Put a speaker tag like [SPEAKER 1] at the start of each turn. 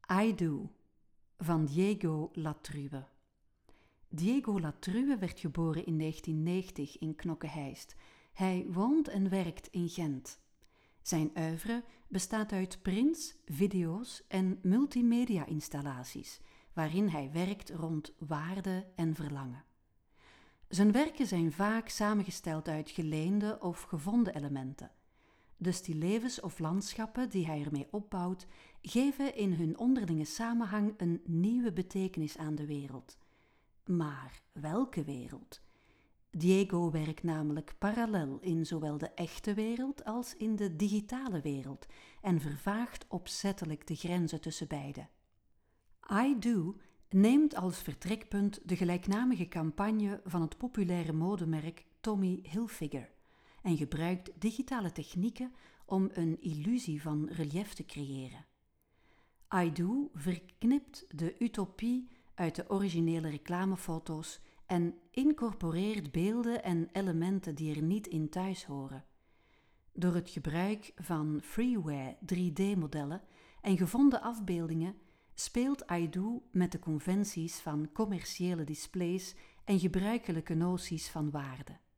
[SPEAKER 1] I Do van Diego Latrue. Diego Latrue werd geboren in 1990 in Knokke-Heist. Hij woont en werkt in Gent. Zijn oeuvre bestaat uit prints, video's en multimedia-installaties, waarin hij werkt rond waarde en verlangen. Zijn werken zijn vaak samengesteld uit geleende of gevonden elementen. De stillevens of landschappen die hij ermee opbouwt, geven in hun onderlinge samenhang een nieuwe betekenis aan de wereld. Maar welke wereld? Diego werkt namelijk parallel in zowel de echte wereld als in de digitale wereld en vervaagt opzettelijk de grenzen tussen beide. I Do neemt als vertrekpunt de gelijknamige campagne van het populaire modemerk Tommy Hilfiger en gebruikt digitale technieken om een illusie van relief te creëren. I Do verknipt de utopie uit de originele reclamefoto's en incorporeert beelden en elementen die er niet in thuis horen. Door het gebruik van freeware 3D-modellen en gevonden afbeeldingen speelt I Do met de conventies van commerciële displays en gebruikelijke noties van waarde.